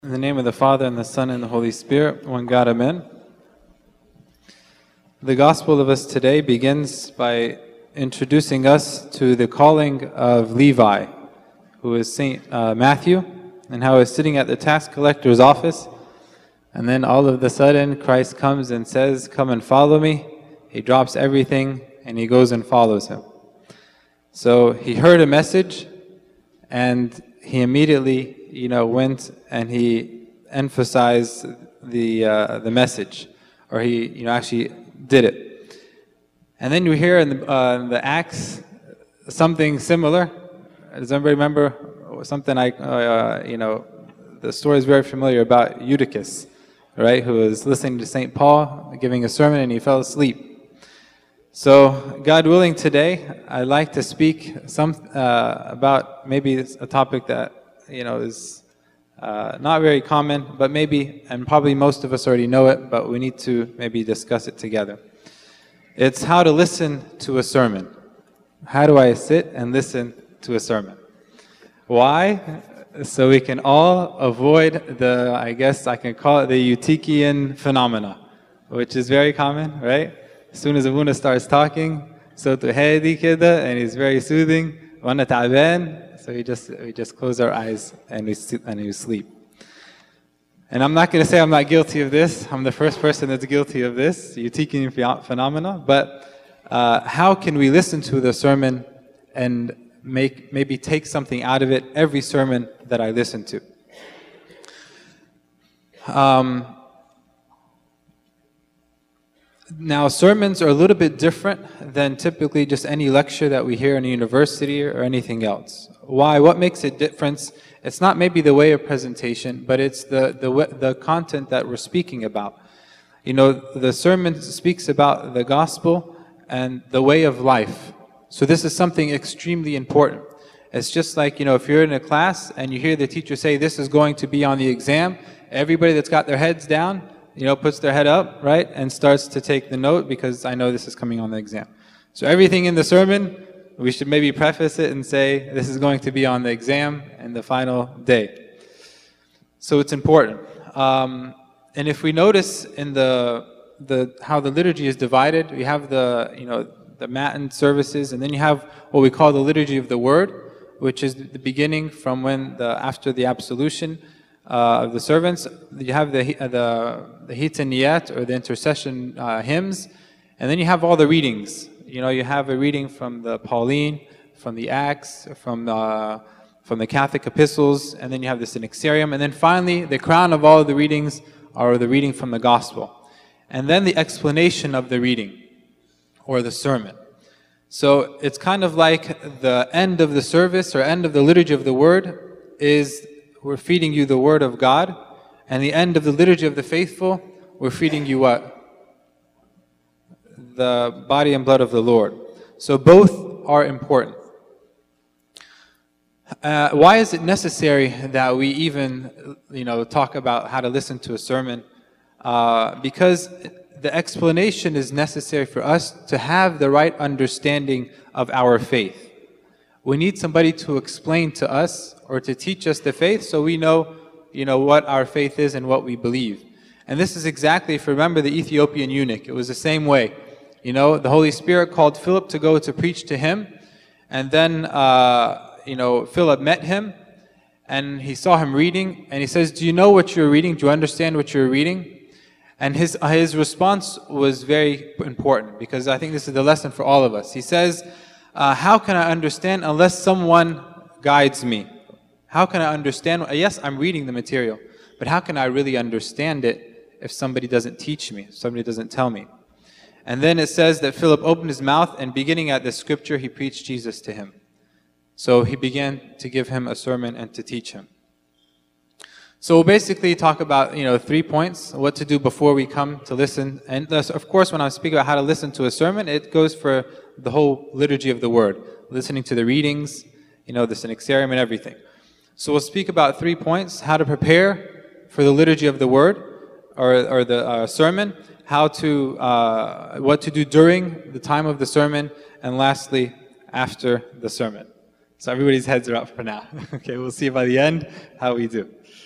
In the name of the Father, and the Son, and the Holy Spirit, one God, Amen. The Gospel of us today begins by introducing us to the calling of Levi, who is Saint Matthew, and how he's sitting at the tax collector's office, and then all of a sudden Christ comes and says, "Come and follow me." He drops everything and he goes and follows him. So he heard a message, and he immediately went and he emphasized the message, or he actually did it. And then you hear in the Acts something similar. Does anybody remember something the story is very familiar about Eutychus, right? Who was listening to St. Paul giving a sermon and he fell asleep. So, God willing, today I'd like to speak about maybe a topic that is not very common, but maybe, and probably most of us already know it, but we need to maybe discuss it together. It's how to listen to a sermon. How do I sit and listen to a sermon? Why? So we can all avoid the, I guess I can call it the Eutychian phenomena, which is very common, right? As soon as Abuna starts talking, so to hadi kida, and he's very soothing, wana ta'ban, so we just close our eyes and we sleep. And I'm not going to say I'm not guilty of this. I'm the first person that's guilty of this, Eutychian phenomena. But how can we listen to the sermon and maybe take something out of it every sermon that I listen to? Now, sermons are a little bit different than typically just any lecture that we hear in a university or anything else. Why? What makes it different? It's not maybe the way of presentation, but it's the content that we're speaking about. The sermon speaks about the gospel and the way of life. So this is something extremely important. It's just like, if you're in a class and you hear the teacher say, this is going to be on the exam, everybody that's got their heads down, puts their head up, right, and starts to take the note because I know this is coming on the exam. So everything in the sermon, we should maybe preface it and say, this is going to be on the exam and the final day. So it's important. And if we notice in how the liturgy is divided, we have the Matin services, and then you have what we call the liturgy of the Word, which is the beginning from after the absolution of the servants. You have the hitaniyat, or the intercession hymns, and then you have all the readings. You have a reading from the Pauline, from the Acts, from the Catholic epistles, and then you have the Synaxarium, and then finally the crown of all of the readings are the reading from the Gospel, and then the explanation of the reading or the sermon. So it's kind of like the end of the service or end of the liturgy of the Word is we're feeding you the Word of God, and the end of the liturgy of the faithful, we're feeding you what? The body and blood of the Lord. So both are important. Why is it necessary that we even, talk about how to listen to a sermon? Because the explanation is necessary for us to have the right understanding of our faith. We need somebody to explain to us or to teach us the faith so we know, what our faith is and what we believe. And this is exactly, if you remember the Ethiopian eunuch, it was the same way. The Holy Spirit called Philip to go to preach to him, and then, Philip met him, and he saw him reading, and he says, "Do you know what you're reading? Do you understand what you're reading?" And his response was very important, because I think this is the lesson for all of us. He says, how can I understand unless someone guides me? How can I understand? Yes, I'm reading the material, but how can I really understand it if somebody doesn't teach me, if somebody doesn't tell me? And then it says that Philip opened his mouth, and beginning at the scripture, he preached Jesus to him. So he began to give him a sermon and to teach him. So we'll basically talk about 3 points, what to do before we come to listen. And of course, when I speak about how to listen to a sermon, it goes for the whole liturgy of the Word, listening to the readings, the Synaxarium and everything. So we'll speak about 3 points: how to prepare for the liturgy of the Word or the sermon, what to do during the time of the sermon, and lastly, after the sermon. So everybody's heads are up for now. Okay, we'll see by the end how we do.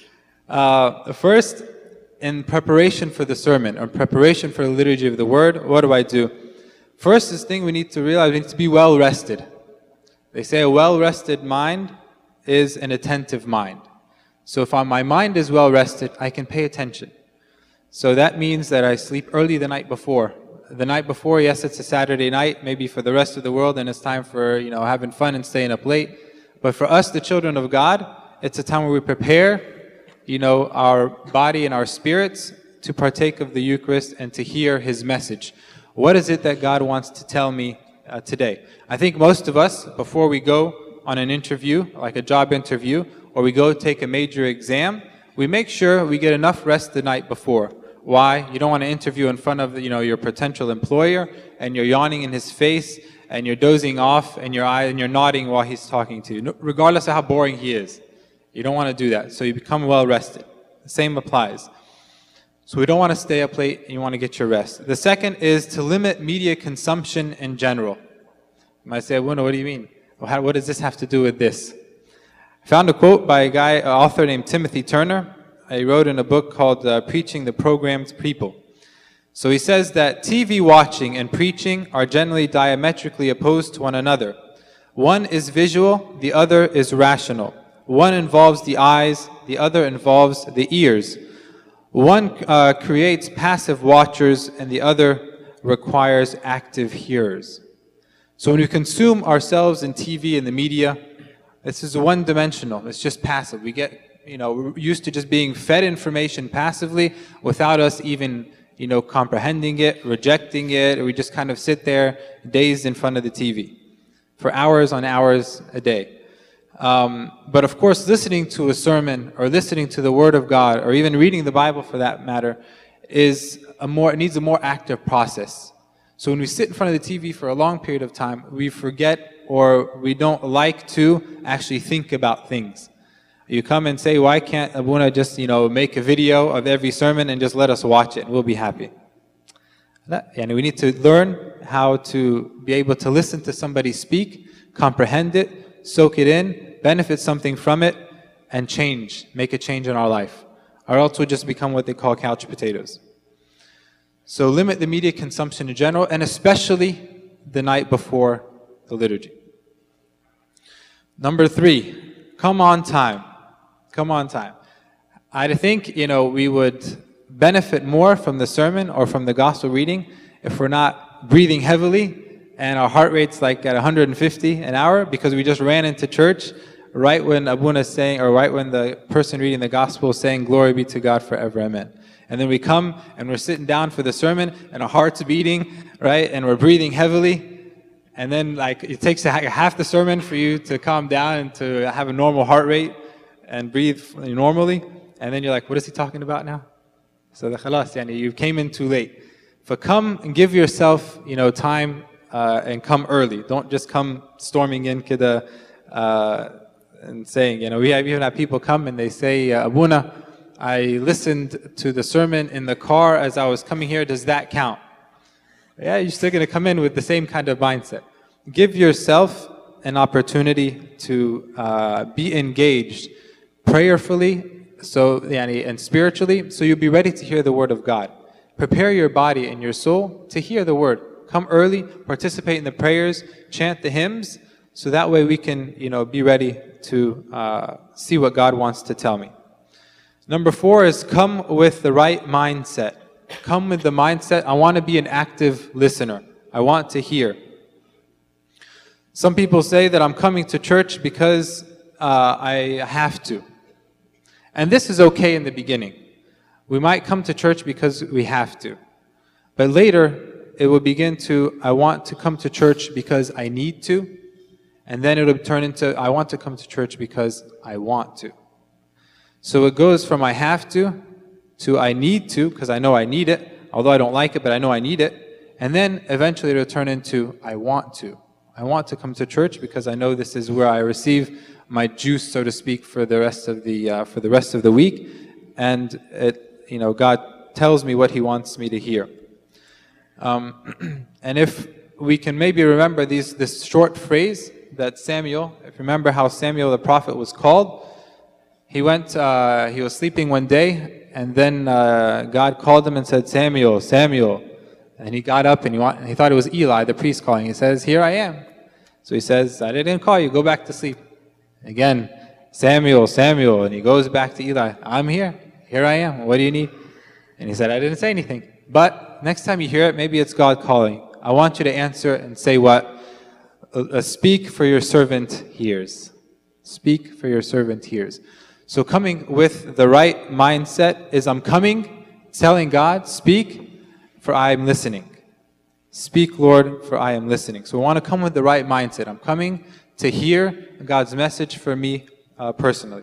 First, in preparation for the sermon, or preparation for the liturgy of the word, what do? First, this thing we need to realize, we need to be well rested. They say a well-rested mind is an attentive mind. So if my mind is well rested, I can pay attention. So that means that I sleep early the night before. The night before, yes, it's a Saturday night, maybe for the rest of the world, and it's time for, having fun and staying up late. But for us, the children of God, it's a time where we prepare, our body and our spirits to partake of the Eucharist and to hear His message. What is it that God wants to tell me today? I think most of us, before we go on an interview, like a job interview, or we go take a major exam, we make sure we get enough rest the night before. Why? You don't want to interview in front of your potential employer, and you're yawning in his face, and you're dozing off, and you're nodding while he's talking to you, regardless of how boring he is. You don't want to do that. So you become well rested. The same applies. So we don't want to stay up late, and you want to get your rest. The second is to limit media consumption in general. You might say, well, what do you mean? Well, what does this have to do with this? I found a quote by an author named Timothy Turner. He wrote in a book called Preaching the Programmed People. So he says that TV watching and preaching are generally diametrically opposed to one another. One is visual, the other is rational. One involves the eyes, the other involves the ears. One creates passive watchers, and the other requires active hearers. So when we consume ourselves in TV and the media, this is one-dimensional. It's just passive. We get, we're used to just being fed information passively without us even, comprehending it, rejecting it. We just kind of sit there dazed in front of the TV for hours on hours a day. But of course, listening to a sermon or listening to the Word of God, or even reading the Bible for that matter, it needs a more active process. So when we sit in front of the TV for a long period of time, we forget, or we don't like to actually think about things. You come and say, why can't Abuna just, make a video of every sermon and just let us watch it and we'll be happy? And we need to learn how to be able to listen to somebody speak, comprehend it, soak it in, benefit something from it, and make a change in our life. Or else we'll just become what they call couch potatoes. So limit the media consumption in general, and especially the night before the liturgy. Number 3, come on time. Come on time. I think, we would benefit more from the sermon or from the gospel reading if we're not breathing heavily and our heart rate's like at 150 an hour because we just ran into church right when Abuna is saying, or right when the person reading the gospel is saying, glory be to God forever, amen. And then we come and we're sitting down for the sermon and our heart's beating, right? And we're breathing heavily. And then it takes half the sermon for you to calm down and to have a normal heart rate and breathe normally. And then you're like, what is he talking about now? So you came in too late. So come and give yourself, time and come early. Don't just come storming in and saying, we even have people come and they say, Abuna, I listened to the sermon in the car as I was coming here. Does that count? Yeah, you're still going to come in with the same kind of mindset. Give yourself an opportunity to be engaged prayerfully and spiritually, so you'll be ready to hear the Word of God. Prepare your body and your soul to hear the Word. Come early, participate in the prayers, chant the hymns, so that way we can be ready to see what God wants to tell me. Number 4 is come with the right mindset. Come with the mindset, I want to be an active listener. I want to hear. Some people say that I'm coming to church because I have to. And this is okay in the beginning. We might come to church because we have to. But later, it will begin to, I want to come to church because I need to. And then it will turn into, I want to come to church because I want to. So it goes from I have to I need to, because I know I need it, although I don't like it, but I know I need it. And then eventually it will turn into I want to. I want to come to church because I know this is where I receive my juice, so to speak, for the rest of the week. And God tells me what He wants me to hear. And if we can maybe remember this short phrase that Samuel, if you remember how Samuel the prophet was called, he was sleeping one day, and then God called him and said, Samuel, Samuel. And he got up and he thought it was Eli, the priest calling. He says, here I am. So he says, I didn't call you, go back to sleep. Again, Samuel, Samuel. And he goes back to Eli, I'm here. Here I am. What do you need? And he said, I didn't say anything. But next time you hear it, maybe it's God calling. I want you to answer and say what? Speak, for your servant hears. Speak, for your servant hears. So coming with the right mindset is I'm coming, telling God, speak, for I am listening. Speak, Lord, for I am listening. So we want to come with the right mindset. I'm coming to hear God's message for me personally.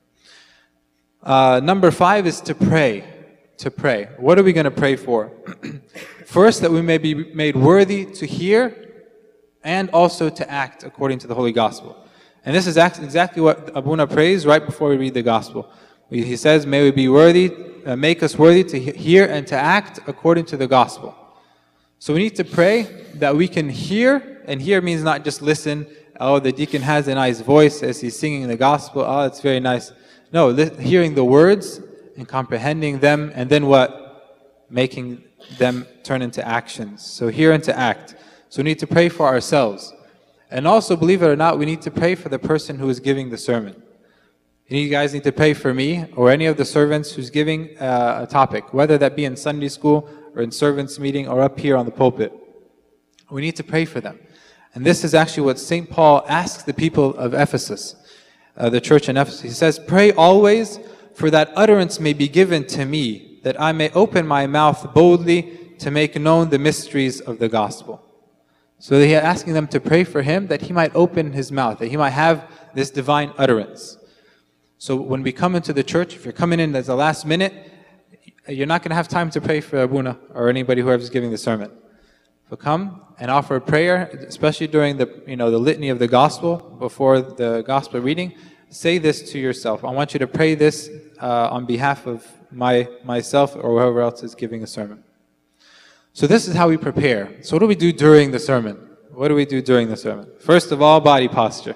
Number 5 is to pray. To pray. What are we going to pray for? First, that we may be made worthy to hear and also to act according to the Holy Gospel. And this is exactly what Abuna prays right before we read the Gospel. He says, may we be worthy, make us worthy to hear and to act according to the Gospel. So we need to pray that we can hear, and hear means not just listen. Oh, the deacon has a nice voice as he's singing the Gospel. Oh, it's very nice. No, hearing the words and comprehending them, and then what? Making them turn into actions. So hear and to act. So we need to pray for ourselves. And also, believe it or not, we need to pray for the person who is giving the sermon. You guys need to pray for me or any of the servants who's giving a topic, whether that be in Sunday school or in servants meeting or up here on the pulpit. We need to pray for them. And this is actually what St. Paul asks the people of Ephesus, the church in Ephesus. He says, pray always, for that utterance may be given to me, that I may open my mouth boldly to make known the mysteries of the gospel. So he's asking them to pray for him, that he might open his mouth, that he might have this divine utterance. So when we come into the church, if you're coming in as the last minute, you're not going to have time to pray for Abuna or anybody whoever's giving the sermon. So come and offer a prayer, especially during the litany of the gospel, before the gospel reading. Say this to yourself. I want you to pray this on behalf of myself or whoever else is giving a sermon. So this is how we prepare. So what do we do during the sermon? What do we do during the sermon? First of all, body posture.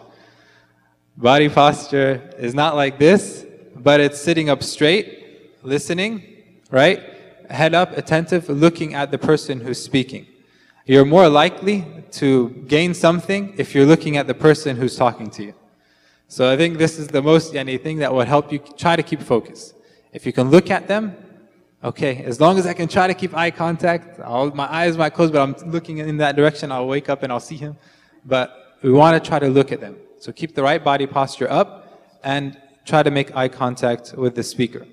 Body posture is not like this, but it's sitting up straight, listening, right? Head up, attentive, looking at the person who's speaking. You're more likely to gain something if you're looking at the person who's talking to you. So I think this is the most thing that will help you try to keep focus. If you can look at them, okay, as long as I can try to keep eye contact, my eyes might close, but I'm looking in that direction, I'll wake up and I'll see him. But we want to try to look at them. So keep the right body posture up and try to make eye contact with the speaker.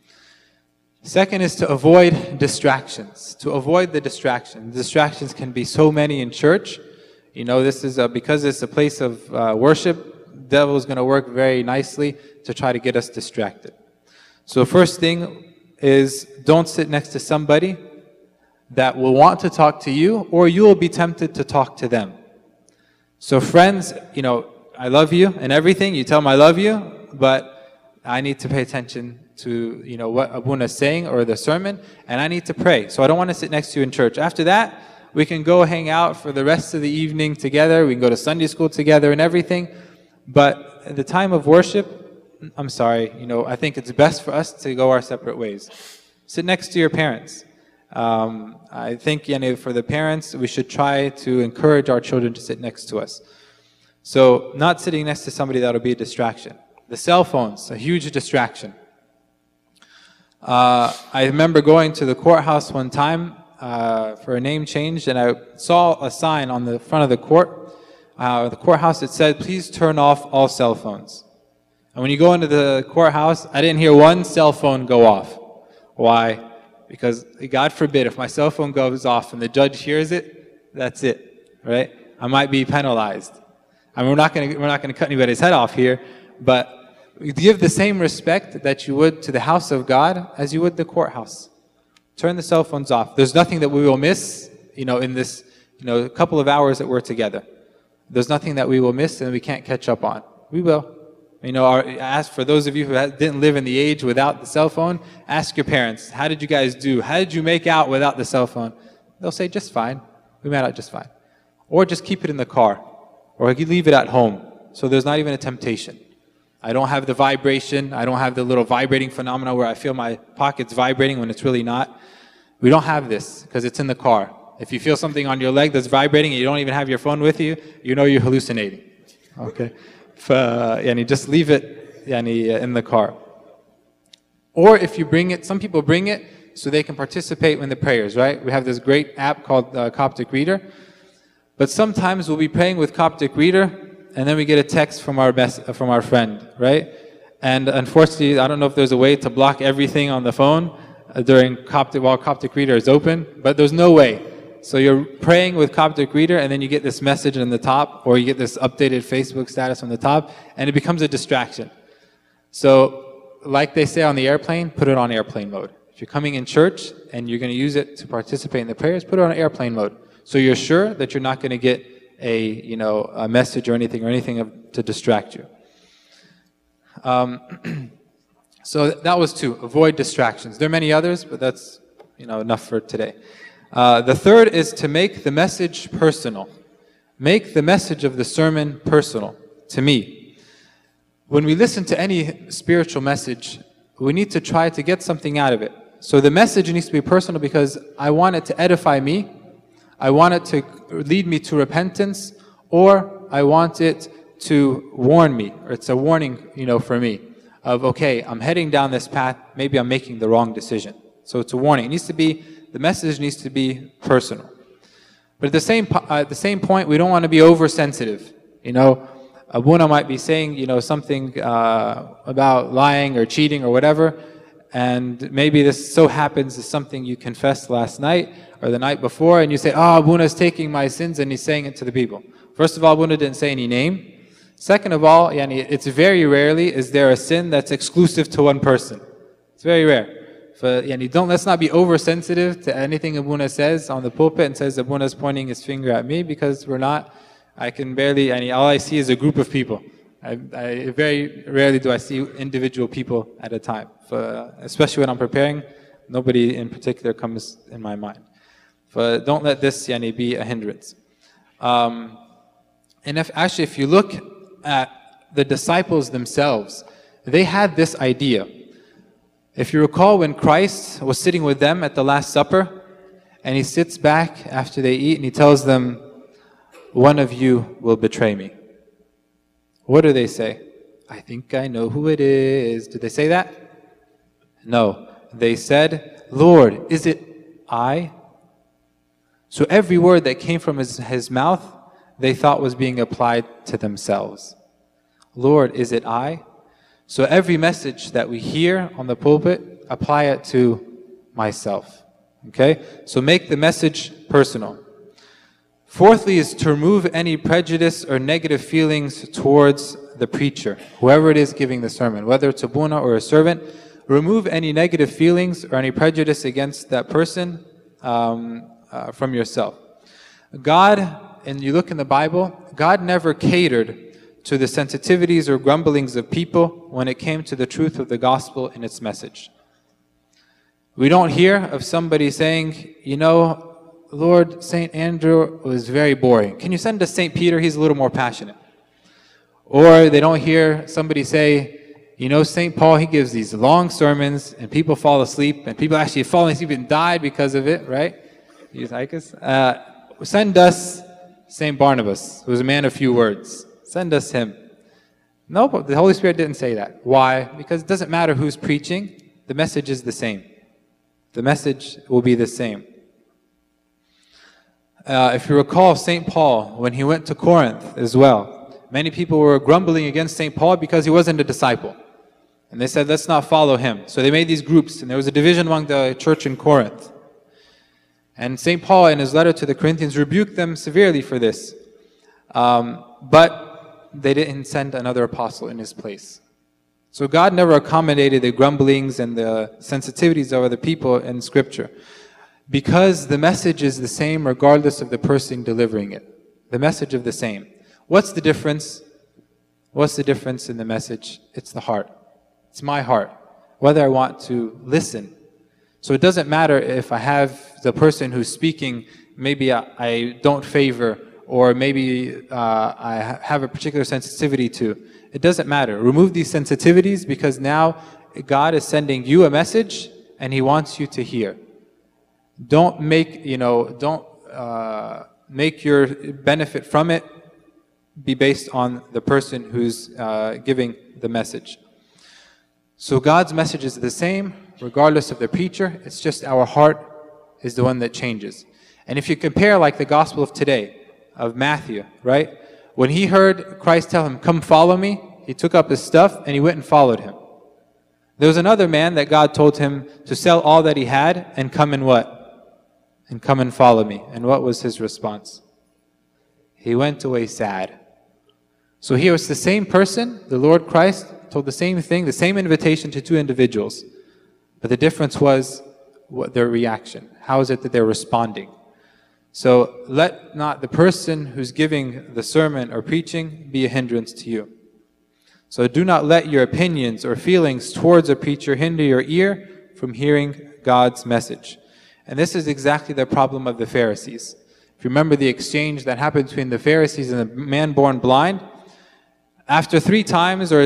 Second is to avoid distractions. To avoid the distractions. Distractions can be so many in church. This is because it's a place of worship, the devil is going to work very nicely to try to get us distracted. So first thing is, don't sit next to somebody that will want to talk to you, or you will be tempted to talk to them. So friends, I love you and everything. You tell them I love you, but I need to pay attention to what Abuna is saying or the sermon, and I need to pray. So I don't want to sit next to you in church. After that, we can go hang out for the rest of the evening together. We can go to Sunday school together and everything. But at the time of worship, I'm sorry, I think it's best for us to go our separate ways. Sit next to your parents. I think for the parents, we should try to encourage our children to sit next to us. So not sitting next to somebody that will be a distraction. The cell phone's a huge distraction. I remember going to the courthouse one time for a name change, and I saw a sign on the front of the courthouse. It said, please turn off all cell phones. And when you go into the courthouse, I didn't hear one cell phone go off. Why? Because God forbid, if my cell phone goes off and the judge hears it, that's it, right? I might be penalized. I mean, we're not going to cut anybody's head off here, but give the same respect that you would to the house of God as you would the courthouse. Turn the cell phones off. There's nothing that we will miss, in this, a couple of hours that we're together. There's nothing that we will miss and we can't catch up on. We will. Ask for those of you who didn't live in the age without the cell phone, ask your parents, how did you guys do? How did you make out without the cell phone? They'll say, just fine. We made out just fine. Or just keep it in the car. Or you leave it at home. So there's not even a temptation. I don't have the vibration. I don't have the little vibrating phenomena where I feel my pockets vibrating when it's really not. We don't have this because it's in the car. If you feel something on your leg that's vibrating and you don't even have your phone with you, you know you're hallucinating. Okay? Just leave it in the car. Or if you bring it, some people bring it so they can participate in the prayers, right? We have this great app called Coptic Reader. But sometimes we'll be praying with Coptic Reader and then we get a text from our friend, right? And unfortunately, I don't know if there's a way to block everything on the phone while Coptic Reader is open, but there's no way. So you're praying with Coptic Reader and then you get this message on the top, or you get this updated Facebook status on the top, and it becomes a distraction. So like they say on the airplane, put it on airplane mode. If you're coming in church and you're going to use it to participate in the prayers, put it on airplane mode. So you're sure that you're not going to get a message or anything to distract you. So that was 2. Avoid distractions. There are many others, but that's enough for today. The third is to make the message personal. Make the message of the sermon personal to me. When we listen to any spiritual message, we need to try to get something out of it. So the message needs to be personal because I want it to edify me, I want it to lead me to repentance, or I want it to warn me, or it's a warning, for me, of, okay, I'm heading down this path, maybe I'm making the wrong decision. So it's a warning. The message needs to be personal. But at the same point, we don't want to be oversensitive. Abuna might be saying, something about lying or cheating or whatever, and maybe this so happens is something you confessed last night or the night before, and you say, Abuna is taking my sins, and he's saying it to the people. First of all, Abuna didn't say any name. Second of all, it's very rarely is there a sin that's exclusive to one person. It's very rare. Let's not be oversensitive to anything Abuna says on the pulpit and says Abuna's pointing his finger at me, because we're not. I can barely, all I see is a group of people. I very rarely do I see individual people at a time. Especially when I'm preparing, nobody in particular comes in my mind. Don't let this be a hindrance. And if you look at the disciples themselves, they had this idea. If you recall, when Christ was sitting with them at the Last Supper, and he sits back after they eat and he tells them, one of you will betray me. What do they say? I think I know who it is. Did they say that? No. They said, Lord, is it I? So every word that came from his mouth, they thought was being applied to themselves. Lord, is it I? So every message that we hear on the pulpit, apply it to myself. Okay? So make the message personal. Fourthly is to remove any prejudice or negative feelings towards the preacher, whoever it is giving the sermon, whether it's a Abuna or a servant. Remove any negative feelings or any prejudice against that person from yourself. God, and you look in the Bible, God never catered to the sensitivities or grumblings of people when it came to the truth of the gospel and its message. We don't hear of somebody saying, Lord, St. Andrew was very boring. Can you send us St. Peter? He's a little more passionate. Or they don't hear somebody say, St. Paul, he gives these long sermons and people fall asleep, and people actually fall asleep and died because of it, right? Send us St. Barnabas, who was a man of few words. Send us him. No, but the Holy Spirit didn't say that. Why? Because it doesn't matter who's preaching, the message is the same. The message will be the same. If you recall St. Paul, when he went to Corinth as well, many people were grumbling against St. Paul because he wasn't a disciple. And they said, let's not follow him. So they made these groups, and there was a division among the church in Corinth. And St. Paul, in his letter to the Corinthians, rebuked them severely for this. But they didn't send another apostle in his place. So God never accommodated the grumblings and the sensitivities of other people in Scripture, because the message is the same regardless of the person delivering it. The message is the same. What's the difference? What's the difference in the message? It's the heart. It's my heart. Whether I want to listen. So it doesn't matter if I have the person who's speaking, maybe I don't favor, or maybe I have a particular sensitivity to. It doesn't matter. Remove these sensitivities, because now God is sending you a message and He wants you to hear. Don't make, make your benefit from it be based on the person who's giving the message. So God's message is the same regardless of the preacher. It's just our heart is the one that changes. And if you compare like the gospel of today, of Matthew, right? When he heard Christ tell him, "Come follow me," he took up his stuff and he went and followed him. There was another man that God told him to sell all that he had and come and what? And come and follow me. And what was his response? He went away sad. So here it's the same person, the Lord Christ, told the same thing, the same invitation to two individuals. But the difference was their reaction. How is it that they're responding? So let not the person who's giving the sermon or preaching be a hindrance to you. So do not let your opinions or feelings towards a preacher hinder your ear from hearing God's message. And this is exactly the problem of the Pharisees. If you remember the exchange that happened between the Pharisees and the man born blind, after 3 times, or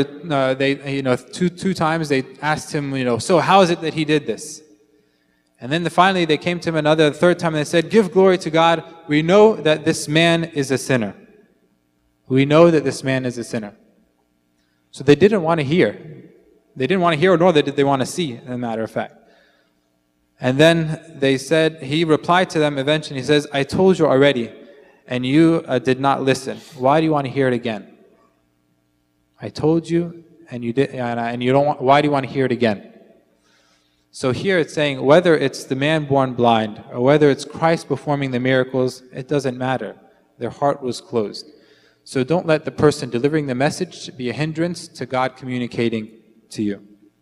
two times, they asked him, so how is it that he did this? And then finally they came to him the third time, and they said, "Give glory to God. We know that this man is a sinner. We know that this man is a sinner." So they didn't want to hear. They didn't want to hear, nor did they want to see, as a matter of fact. And then they said, he replied to them eventually, he says, "I told you already, and you did not listen. Why do you want to hear it again? I told you, and you did, and you don't want. Why do you want to hear it again?" So here it's saying, whether it's the man born blind, or whether it's Christ performing the miracles, it doesn't matter. Their heart was closed. So don't let the person delivering the message be a hindrance to God communicating to you.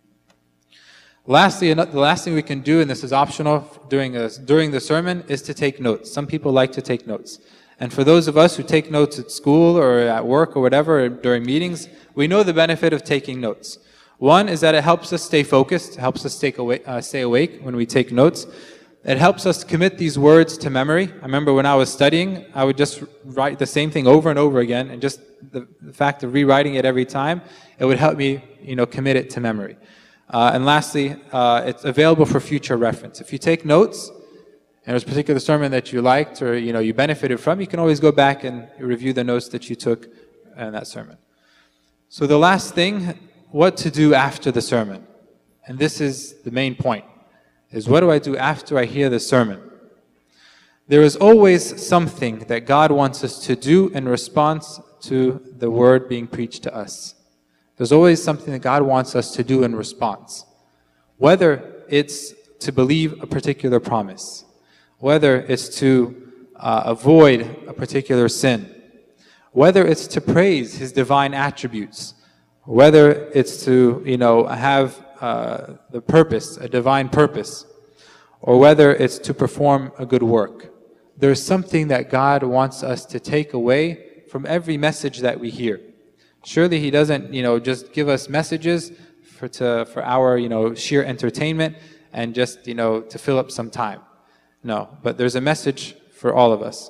Lastly, the last thing we can do, and this is optional during the sermon, is to take notes. Some people like to take notes. And for those of us who take notes at school or at work or whatever, or during meetings, we know the benefit of taking notes. One is that it helps us stay focused, helps us stay awake when we take notes. It helps us commit these words to memory. I remember when I was studying, I would just write the same thing over and over again, and just the fact of rewriting it every time, it would help me, commit it to memory. And lastly, it's available for future reference. If you take notes, and there's a particular sermon that you liked or you benefited from, you can always go back and review the notes that you took in that sermon. So the last thing, what to do after the sermon. And this is the main point, is what do I do after I hear the sermon? There is always something that God wants us to do in response to the word being preached to us. There's always something that God wants us to do in response. Whether it's to believe a particular promise, whether it's to avoid a particular sin, whether it's to praise His divine attributes, whether it's to, have the purpose, a divine purpose, or whether it's to perform a good work. There's something that God wants us to take away from every message that we hear. Surely He doesn't, just give us messages for our, sheer entertainment and just, to fill up some time. No, but there's a message for all of us.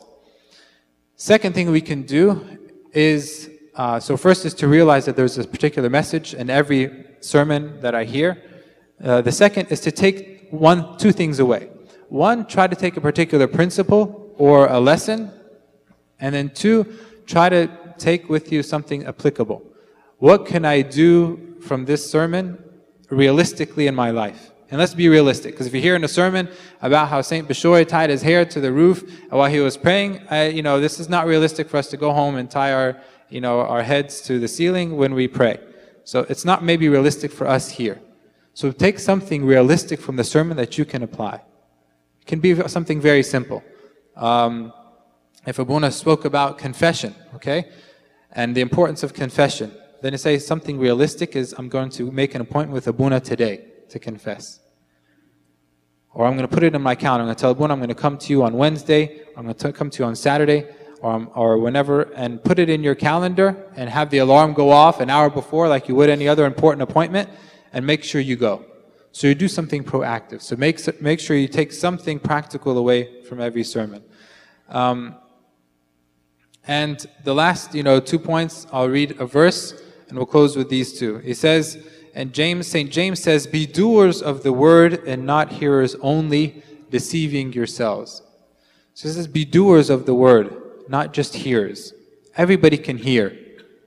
Second thing we can do is, so first is to realize that there's a particular message in every sermon that I hear. The second is to take two things away. One, try to take a particular principle or a lesson. And then 2, try to take with you something applicable. What can I do from this sermon realistically in my life? And let's be realistic, because if you hear in a sermon about how Saint Bishoy tied his hair to the roof while he was praying, this is not realistic for us to go home and tie our heads to the ceiling when we pray. So it's not maybe realistic for us here. So take something realistic from the sermon that you can apply. It can be something very simple. If Abuna spoke about confession, okay, and the importance of confession, then you say something realistic is, I'm going to make an appointment with Abuna today to confess. Or I'm going to put it in my calendar. I'm going to tell Abuna I'm going to come to you on Wednesday, I'm going to come to you on Saturday, or whenever, and put it in your calendar and have the alarm go off an hour before like you would any other important appointment, and make sure you go. So you do something proactive. So make sure you take something practical away from every sermon. And the last 2 points, I'll read a verse and And we'll close with these two. He says, and St. James says, be doers of the word and not hearers only, deceiving yourselves. So it says, be doers of the word, not just hearers. Everybody can hear,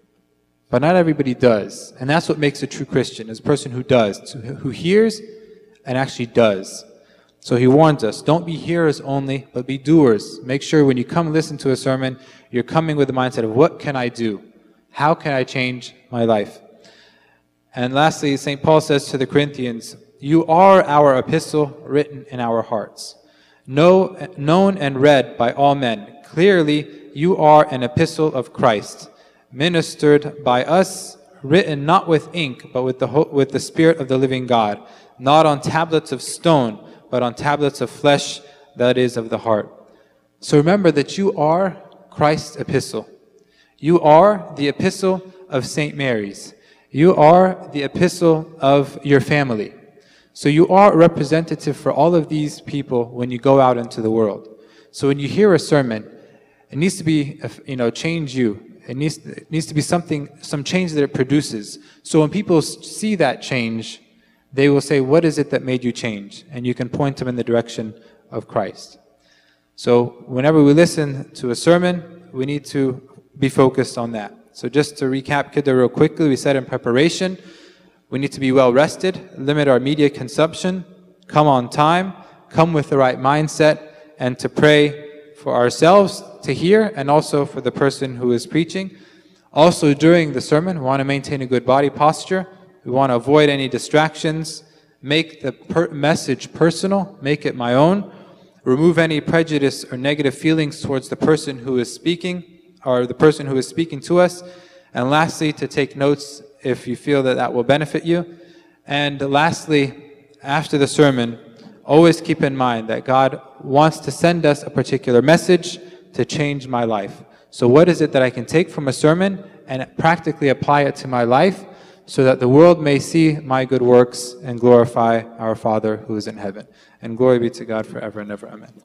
but not everybody does. And that's what makes a true Christian, is a person who does, who hears and actually does. So he warns us, don't be hearers only, but be doers. Make sure when you come listen to a sermon, you're coming with the mindset of, what can I do? How can I change my life? And lastly, St. Paul says to the Corinthians, you are our epistle written in our hearts, known and read by all men. Clearly, you are an epistle of Christ, ministered by us, written not with ink, but with the Spirit of the living God, not on tablets of stone, but on tablets of flesh, that is, of the heart. So remember that you are Christ's epistle. You are the epistle of St. Mary's. You are the epistle of your family. So you are a representative for all of these people when you go out into the world. So when you hear a sermon, it needs to be, change you. It needs to be some change that it produces. So when people see that change, they will say, what is it that made you change? And you can point them in the direction of Christ. So whenever we listen to a sermon, we need to be focused on that. So just to recap Kidda real quickly, we said in preparation, we need to be well rested, limit our media consumption, come on time, come with the right mindset, and to pray for ourselves to hear and also for the person who is preaching. Also during the sermon, we want to maintain a good body posture. We want to avoid any distractions, make the message personal, make it my own, remove any prejudice or negative feelings towards the person who is speaking, or the person who is speaking to us. And lastly, to take notes if you feel that that will benefit you. And lastly, after the sermon, always keep in mind that God wants to send us a particular message to change my life. So what is it that I can take from a sermon and practically apply it to my life so that the world may see my good works and glorify our Father who is in heaven? And glory be to God forever and ever. Amen.